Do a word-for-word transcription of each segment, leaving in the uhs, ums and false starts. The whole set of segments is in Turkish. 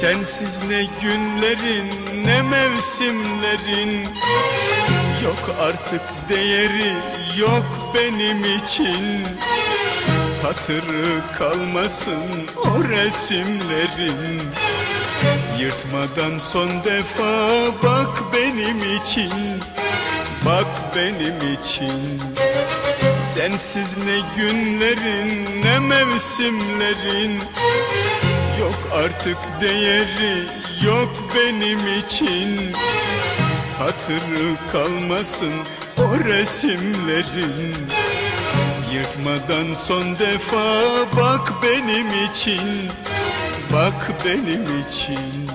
Sensiz ne günlerin ne mevsimlerin, yok artık değeri yok benim için. Hatırı kalmasın o resimlerin, yırtmadan son defa bak benim için, bak benim için. Sensiz ne günlerin ne mevsimlerin, yok artık değeri yok benim için. Hatırı kalmasın o resimlerin, yırtmadan son defa bak benim için, bak benim için.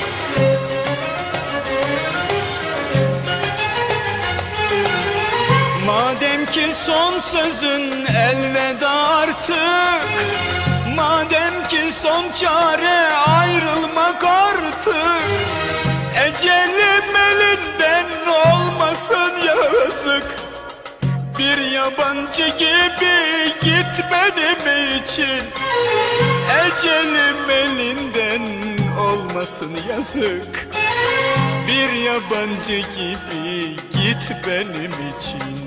Madem ki son sözün elveda artık, madem ki son çare ayrılmak artık, ecelim elinden olmasın yazık. Bir yabancı gibi git benim için, ecelim elinden olmasın yazık. Bir yabancı gibi git benim için.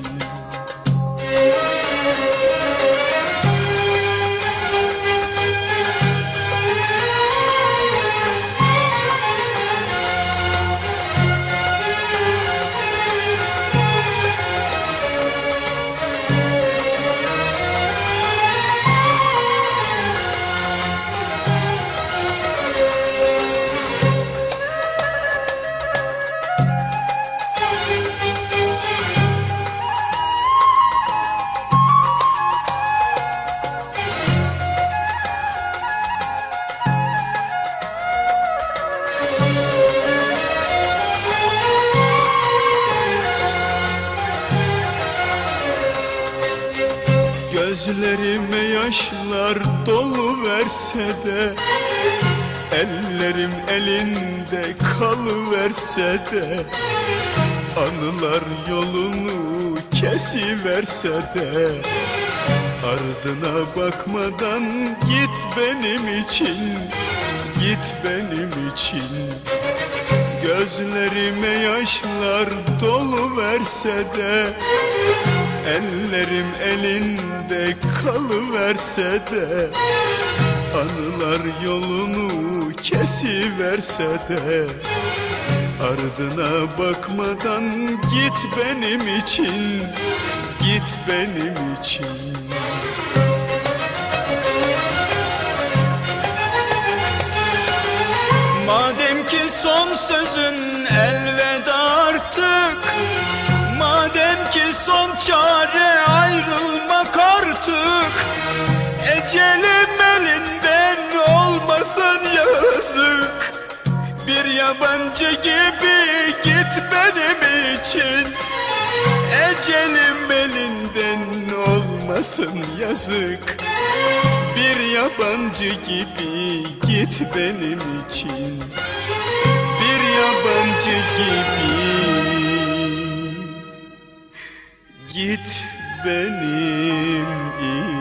Gözlerime yaşlar dolu verse de, ellerim elinde kalıverse de, anılar yolunu kesiverse de, ardına bakmadan git benim için, git benim için. Gözlerime yaşlar dolu verse de, ellerim elinde kalıverse de, anılar yolunu kesiverse de, ardına bakmadan git benim için, git benim için. Madem ki son sözün elveda artık, madem ki son çare ayrılmak artık, ecelim elinden olmasın yazık. Bir yabancı gibi git benim için, ecelim elinden olmasın yazık. Bir yabancı gibi git benim için, bir yabancı gibi git benim için.